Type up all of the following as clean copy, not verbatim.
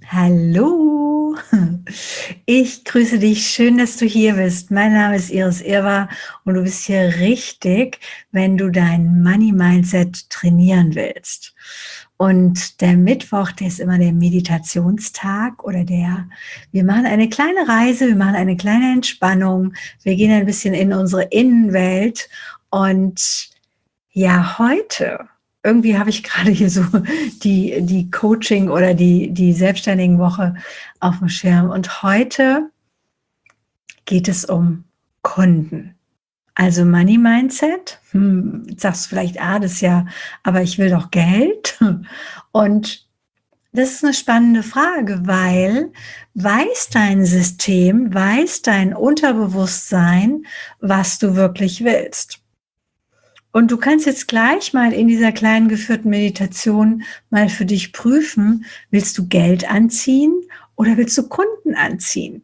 Hallo, ich grüße dich. Schön, dass du hier bist. Mein Name ist Iris Irwa und du bist hier richtig, wenn du dein Money Mindset trainieren willst. Und der Mittwoch, der ist immer der Meditationstag wir machen eine kleine Reise, wir machen eine kleine Entspannung, wir gehen ein bisschen in unsere Innenwelt und ja, heute irgendwie habe ich gerade hier so die Coaching oder die Selbstständigen-Woche auf dem Schirm. Und heute geht es um Kunden. Also Money Mindset. Jetzt sagst du vielleicht, das ist ja, aber ich will doch Geld. Und das ist eine spannende Frage, weil weiß dein System, weiß dein Unterbewusstsein, was du wirklich willst. Und du kannst jetzt gleich mal in dieser kleinen geführten Meditation mal für dich prüfen, willst du Geld anziehen oder willst du Kunden anziehen?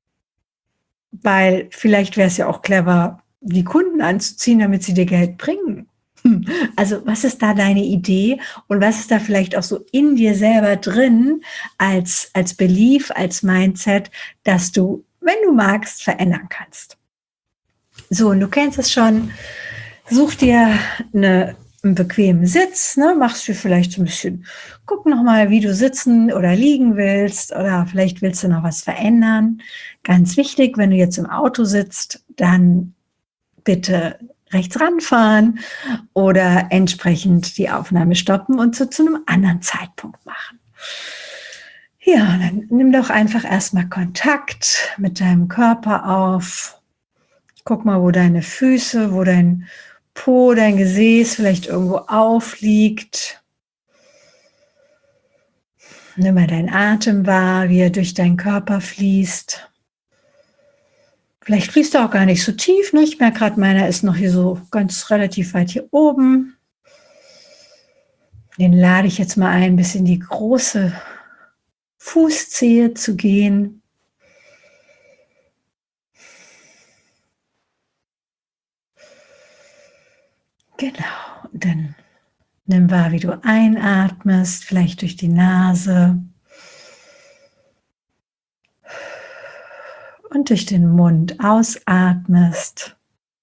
Weil vielleicht wäre es ja auch clever, die Kunden anzuziehen, damit sie dir Geld bringen. Also was ist da deine Idee und was ist da vielleicht auch so in dir selber drin als Belief, als Mindset, dass du, wenn du magst, verändern kannst? So, und du kennst es schon. Such dir einen bequemen Sitz, ne? Machst du vielleicht so ein bisschen, guck nochmal, wie du sitzen oder liegen willst oder vielleicht willst du noch was verändern. Ganz wichtig, wenn du jetzt im Auto sitzt, dann bitte rechts ranfahren oder entsprechend die Aufnahme stoppen und zu einem anderen Zeitpunkt machen. Ja, dann nimm doch einfach erstmal Kontakt mit deinem Körper auf. Guck mal, wo deine Füße, wo dein Po, dein Gesäß vielleicht irgendwo aufliegt. Nimm mal deinen Atem wahr, wie er durch deinen Körper fließt. Vielleicht fließt er auch gar nicht so tief, ne? Ich merke gerade, meiner ist noch hier so ganz relativ weit hier oben. Den lade ich jetzt mal ein, bis in die große Fußzehe zu gehen. Genau, und dann nimm wahr, wie du einatmest, vielleicht durch die Nase und durch den Mund ausatmest.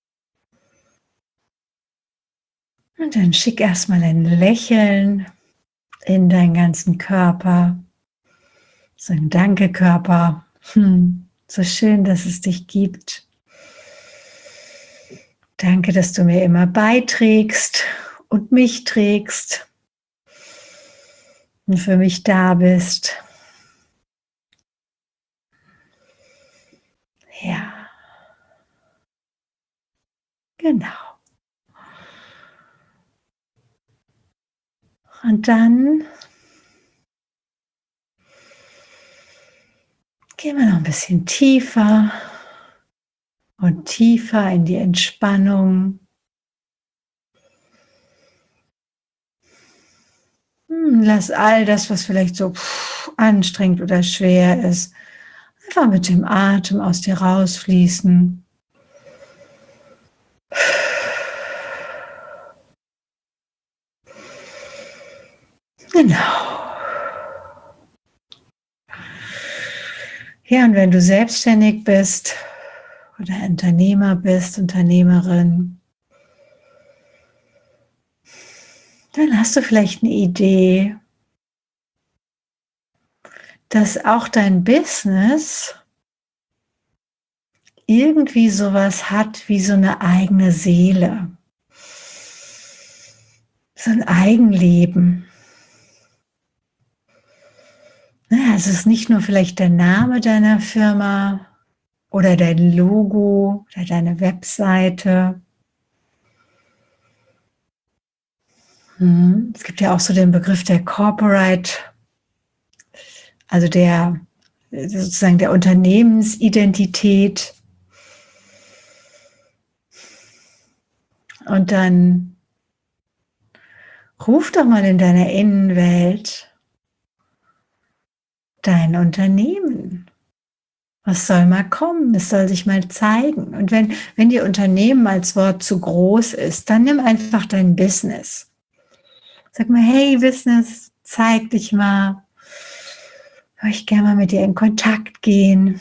Und dann schick erstmal ein Lächeln in deinen ganzen Körper. So ein Danke, Körper. So schön, dass es dich gibt. Danke, dass du mir immer beiträgst und mich trägst und für mich da bist. Ja, genau. Und dann gehen wir noch ein bisschen tiefer und tiefer in die Entspannung. Lass all das, was vielleicht so anstrengend oder schwer ist, einfach mit dem Atem aus dir rausfließen. Genau. Ja, und wenn du selbstständig bist oder Unternehmer bist, Unternehmerin, dann hast du vielleicht eine Idee, dass auch dein Business irgendwie sowas hat wie so eine eigene Seele, so ein Eigenleben. Es ist nicht nur vielleicht der Name deiner Firma oder dein Logo oder deine Webseite. Es gibt ja auch so den Begriff der Corporate, also der sozusagen der Unternehmensidentität. Und dann ruf doch mal in deiner Innenwelt dein Unternehmen. Was soll mal kommen? Es soll sich mal zeigen. Und wenn dir Unternehmen als Wort zu groß ist, dann nimm einfach dein Business. Sag mal, hey Business, zeig dich mal. würde ich gerne mal mit dir in Kontakt gehen.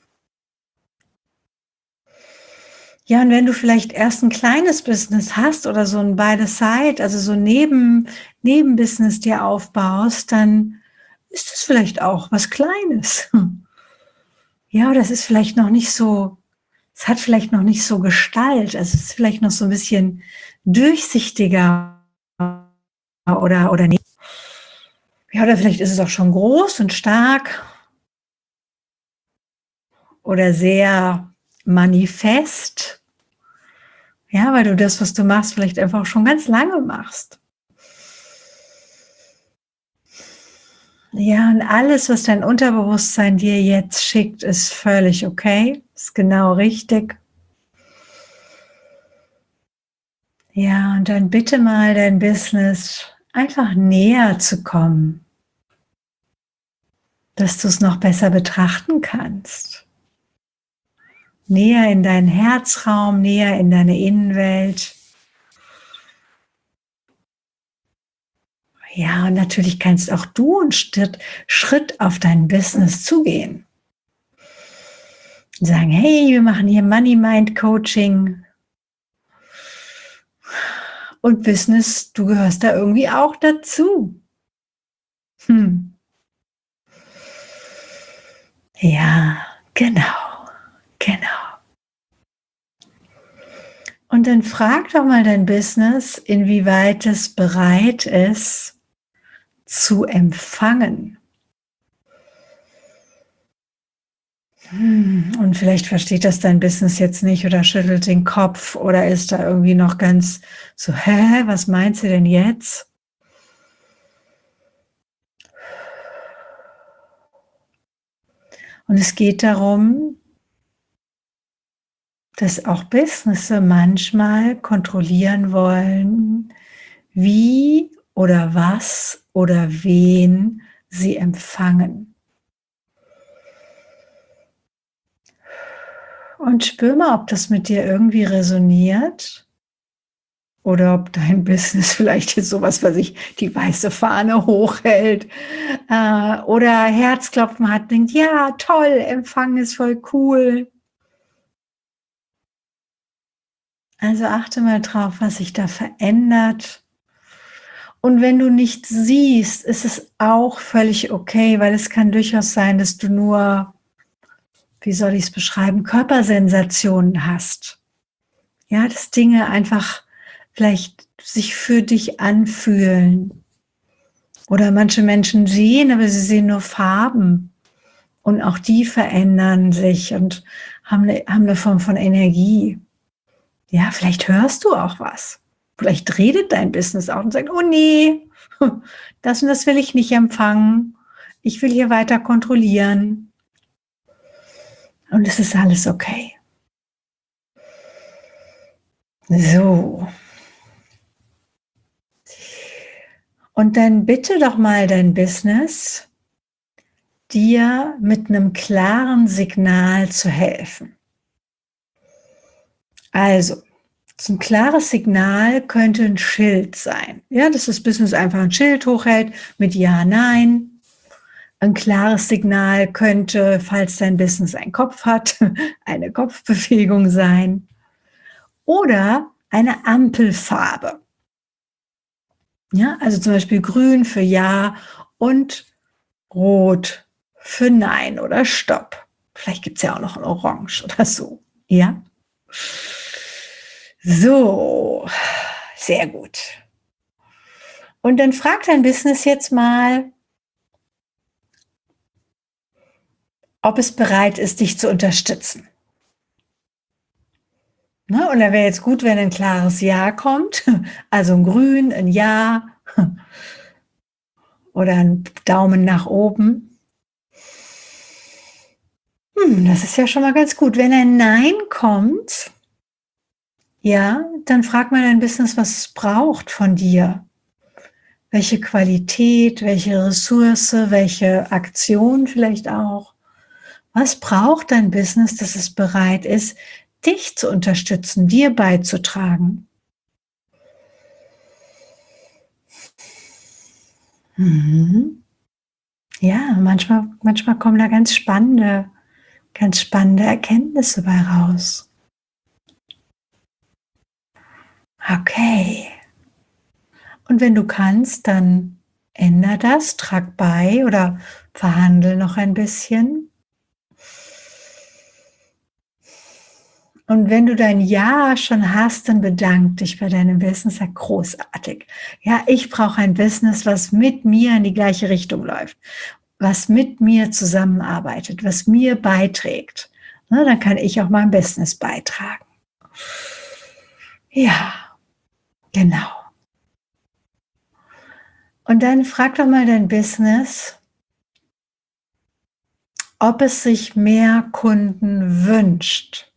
Ja, und wenn du vielleicht erst ein kleines Business hast oder so ein by the side, also so Nebenbusiness dir aufbaust, dann ist es vielleicht auch was Kleines. Ja, das ist vielleicht noch nicht so, es hat vielleicht noch nicht so Gestalt, also es ist vielleicht noch so ein bisschen durchsichtiger oder nicht. Ja, oder vielleicht ist es auch schon groß und stark oder sehr manifest. Ja, weil du das, was du machst, vielleicht einfach auch schon ganz lange machst. Ja, und alles, was dein Unterbewusstsein dir jetzt schickt, ist völlig okay, ist genau richtig. Ja, und dann bitte mal dein Business einfach näher zu kommen, dass du es noch besser betrachten kannst. Näher in deinen Herzraum, näher in deine Innenwelt. Ja, und natürlich kannst auch du einen Schritt auf dein Business zugehen. Und sagen, hey, wir machen hier Money Mind Coaching und Business, du gehörst da irgendwie auch dazu. Ja, genau, genau. Und dann frag doch mal dein Business, inwieweit es bereit ist, zu empfangen. Und vielleicht versteht das dein Business jetzt nicht oder schüttelt den Kopf oder ist da irgendwie noch ganz so, hä, was meinst du denn jetzt? Und es geht darum, dass auch Businesses manchmal kontrollieren wollen, wie oder was oder wen sie empfangen. Und spür mal, ob das mit dir irgendwie resoniert oder ob dein Business vielleicht jetzt sowas, was ich die weiße Fahne hochhält oder Herzklopfen hat, denkt, ja, toll, Empfang ist voll cool. Also achte mal drauf, was sich da verändert. Und wenn du nichts siehst, ist es auch völlig okay, weil es kann durchaus sein, dass du nur, wie soll ich es beschreiben, Körpersensationen hast. Ja, dass Dinge einfach vielleicht sich für dich anfühlen. Oder manche Menschen sehen, aber sie sehen nur Farben. Und auch die verändern sich und haben eine Form von Energie. Ja, vielleicht hörst du auch was. Vielleicht redet dein Business auch und sagt, oh nee, das und das will ich nicht empfangen. Ich will hier weiter kontrollieren. Und es ist alles okay. So. Und dann bitte doch mal dein Business, dir mit einem klaren Signal zu helfen. Also, so ein klares Signal könnte ein Schild sein. Ja, dass das Business einfach ein Schild hochhält mit Ja, Nein. Ein klares Signal könnte, falls dein Business einen Kopf hat, eine Kopfbewegung sein. Oder eine Ampelfarbe. Ja, also zum Beispiel grün für Ja und rot für Nein oder Stopp. Vielleicht gibt es ja auch noch ein Orange oder so. Ja? So, sehr gut. Und dann frag dein Business jetzt mal, ob es bereit ist, dich zu unterstützen. Ne? Und da wäre jetzt gut, wenn ein klares Ja kommt, also ein Grün, ein Ja oder ein Daumen nach oben. Das ist ja schon mal ganz gut. Wenn ein Nein kommt, ja, dann frag mal dein Business, was es braucht von dir. Welche Qualität, welche Ressource, welche Aktion vielleicht auch. Was braucht dein Business, dass es bereit ist, dich zu unterstützen, dir beizutragen? Mhm. Ja, manchmal kommen da ganz spannende Erkenntnisse bei raus. Okay. Und wenn du kannst, dann änder das, trag bei oder verhandle noch ein bisschen. Und wenn du dein Ja schon hast, dann bedank dich bei deinem Business. Ja, großartig. Ja, ich brauche ein Business, was mit mir in die gleiche Richtung läuft, was mit mir zusammenarbeitet, was mir beiträgt. Ne, dann kann ich auch mein Business beitragen. Ja, genau. Und dann frag doch mal dein Business, ob es sich mehr Kunden wünscht.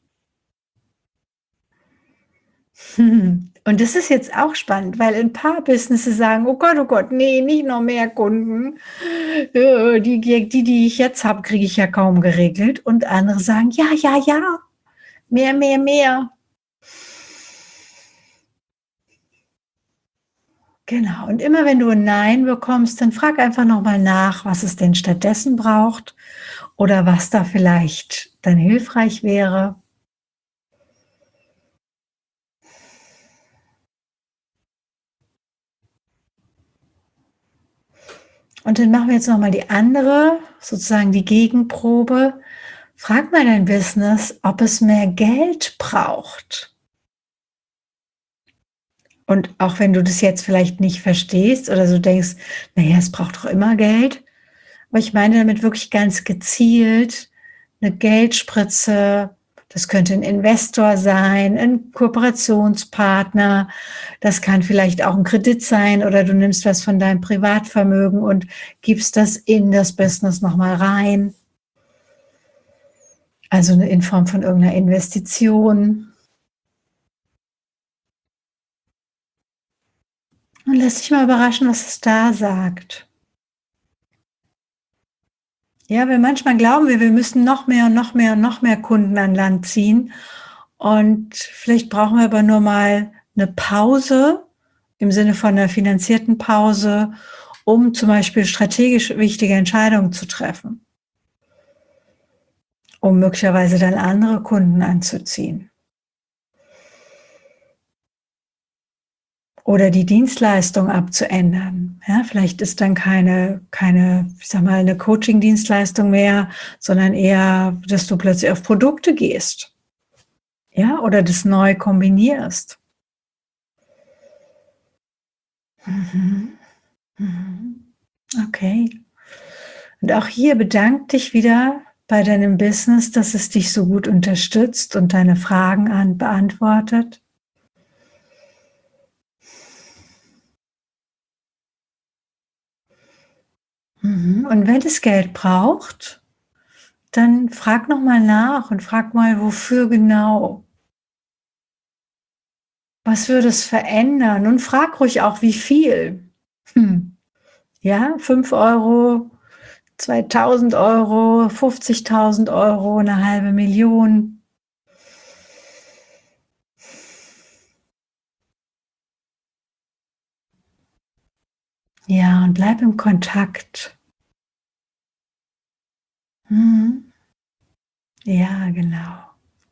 Und das ist jetzt auch spannend, weil ein paar Businesses sagen, oh Gott, nee, nicht noch mehr Kunden. Die ich jetzt habe, kriege ich ja kaum geregelt. Und andere sagen, ja, ja, ja, mehr, mehr, mehr. Genau. Und immer wenn du ein Nein bekommst, dann frag einfach nochmal nach, was es denn stattdessen braucht oder was da vielleicht dann hilfreich wäre. Und dann machen wir jetzt nochmal die andere, sozusagen die Gegenprobe. Frag mal dein Business, ob es mehr Geld braucht. Und auch wenn du das jetzt vielleicht nicht verstehst oder so denkst, naja, es braucht doch immer Geld. Aber ich meine damit wirklich ganz gezielt eine Geldspritze. Das könnte ein Investor sein, ein Kooperationspartner. Das kann vielleicht auch ein Kredit sein oder du nimmst was von deinem Privatvermögen und gibst das in das Business nochmal rein. Also in Form von irgendeiner Investition. Und lass dich mal überraschen, was es da sagt. Ja, weil manchmal glauben wir müssen noch mehr und noch mehr und noch mehr Kunden an Land ziehen. Und vielleicht brauchen wir aber nur mal eine Pause im Sinne von einer finanzierten Pause, um zum Beispiel strategisch wichtige Entscheidungen zu treffen, um möglicherweise dann andere Kunden anzuziehen. Oder die Dienstleistung abzuändern. Ja, vielleicht ist dann keine, ich sag mal, eine Coaching-Dienstleistung mehr, sondern eher, dass du plötzlich auf Produkte gehst. Ja, oder das neu kombinierst. Mhm. Mhm. Okay. Und auch hier bedank dich wieder bei deinem Business, dass es dich so gut unterstützt und deine Fragen beantwortet. Und wenn es Geld braucht, dann frag nochmal nach und frag mal, wofür genau. Was würde es verändern? Und frag ruhig auch, wie viel. Ja, 5 Euro, 2000 Euro, 50.000 Euro, eine halbe Million. Ja, und bleib im Kontakt. Ja, genau.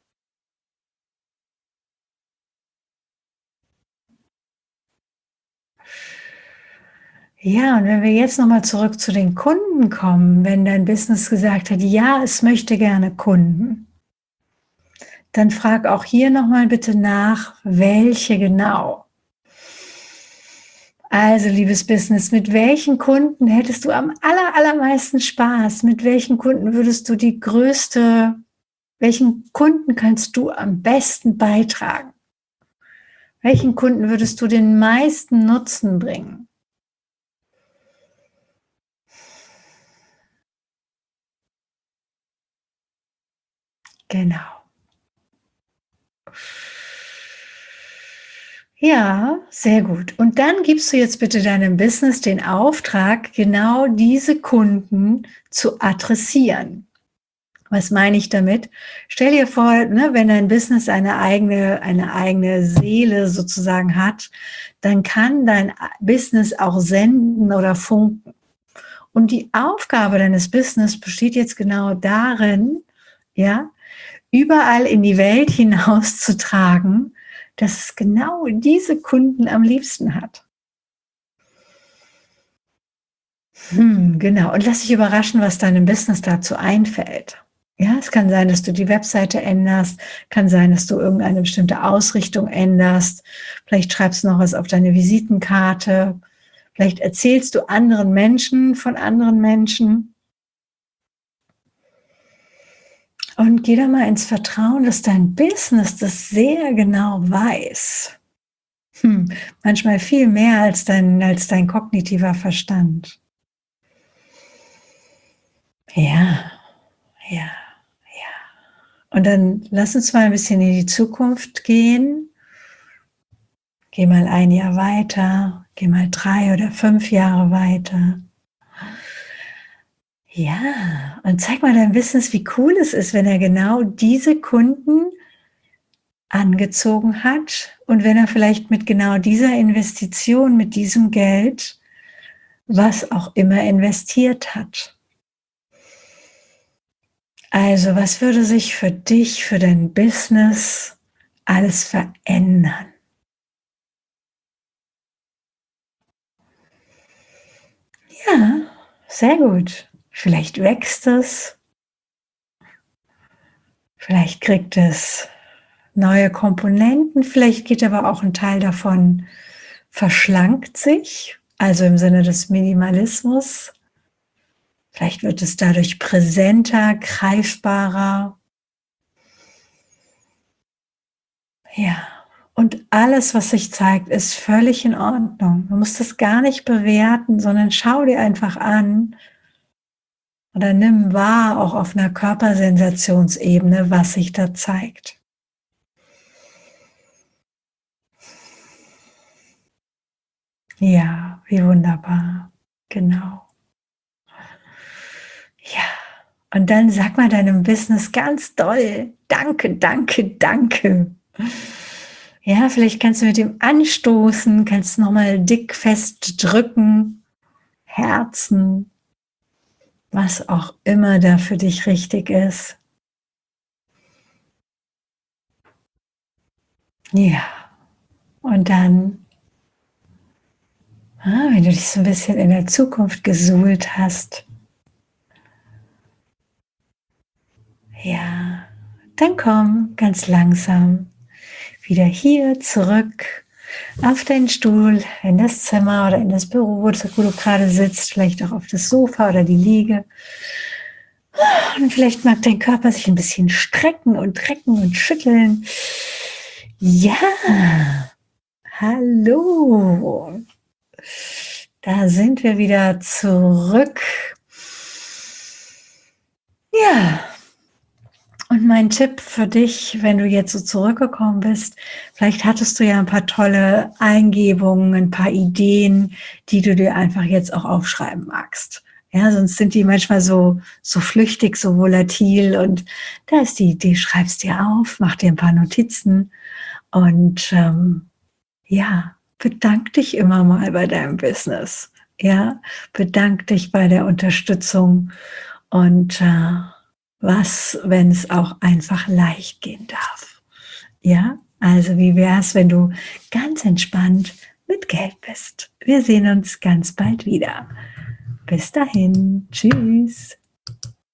Ja, und wenn wir jetzt nochmal zurück zu den Kunden kommen, wenn dein Business gesagt hat, ja, es möchte gerne Kunden, dann frag auch hier nochmal bitte nach, welche genau. Also, liebes Business, mit welchen Kunden hättest du am allermeisten Spaß? Mit welchen Kunden würdest du welchen Kunden kannst du am besten beitragen? Welchen Kunden würdest du den meisten Nutzen bringen? Genau. Ja, sehr gut. Und dann gibst du jetzt bitte deinem Business den Auftrag, genau diese Kunden zu adressieren. Was meine ich damit? Stell dir vor, ne, wenn dein Business eine eigene Seele sozusagen hat, dann kann dein Business auch senden oder funken. Und die Aufgabe deines Business besteht jetzt genau darin, ja, überall in die Welt hinauszutragen, dass es genau diese Kunden am liebsten hat. Genau. Und lass dich überraschen, was deinem Business dazu einfällt. Ja, es kann sein, dass du die Webseite änderst, kann sein, dass du irgendeine bestimmte Ausrichtung änderst. Vielleicht schreibst du noch was auf deine Visitenkarte. Vielleicht erzählst du anderen Menschen von anderen Menschen. Und geh da mal ins Vertrauen, dass dein Business das sehr genau weiß. Manchmal viel mehr als dein kognitiver Verstand. Ja, ja, ja. Und dann lass uns mal ein bisschen in die Zukunft gehen. Geh mal ein Jahr weiter, geh mal 3 oder 5 Jahre weiter. Ja, und zeig mal deinem Business, wie cool es ist, wenn er genau diese Kunden angezogen hat und wenn er vielleicht mit genau dieser Investition, mit diesem Geld, was auch immer investiert hat. Also, was würde sich für dich, für dein Business alles verändern? Ja, sehr gut. Vielleicht wächst es, vielleicht kriegt es neue Komponenten, vielleicht geht aber auch ein Teil davon verschlankt sich, also im Sinne des Minimalismus. Vielleicht wird es dadurch präsenter, greifbarer. Ja, und alles, was sich zeigt, ist völlig in Ordnung. Du musst das gar nicht bewerten, sondern schau dir einfach an oder nimm wahr, auch auf einer Körpersensationsebene, was sich da zeigt. Ja, wie wunderbar. Genau. Ja, und dann sag mal deinem Business ganz doll: Danke, danke, danke. Ja, vielleicht kannst du mit dem anstoßen, kannst nochmal dick fest drücken, Herzen, was auch immer da für dich richtig ist. Ja, und dann, wenn du dich so ein bisschen in der Zukunft gesuhlt hast, ja, dann komm ganz langsam wieder hier zurück auf deinen Stuhl, in das Zimmer oder in das Büro, wo du gerade sitzt, vielleicht auch auf das Sofa oder die Liege. Und vielleicht mag dein Körper sich ein bisschen strecken und recken und schütteln. Ja, hallo. Da sind wir wieder zurück. Ja, und mein Tipp für dich, wenn du jetzt so zurückgekommen bist, vielleicht hattest du ja ein paar tolle Eingebungen, ein paar Ideen, die du dir einfach jetzt auch aufschreiben magst. Ja, sonst sind die manchmal so flüchtig, so volatil und da ist die Idee, schreib's dir auf, mach dir ein paar Notizen und ja, bedank dich immer mal bei deinem Business. Ja, bedank dich bei der Unterstützung und was, wenn es auch einfach leicht gehen darf? Ja, also wie wäre es, wenn du ganz entspannt mit Geld bist? Wir sehen uns ganz bald wieder. Bis dahin, tschüss.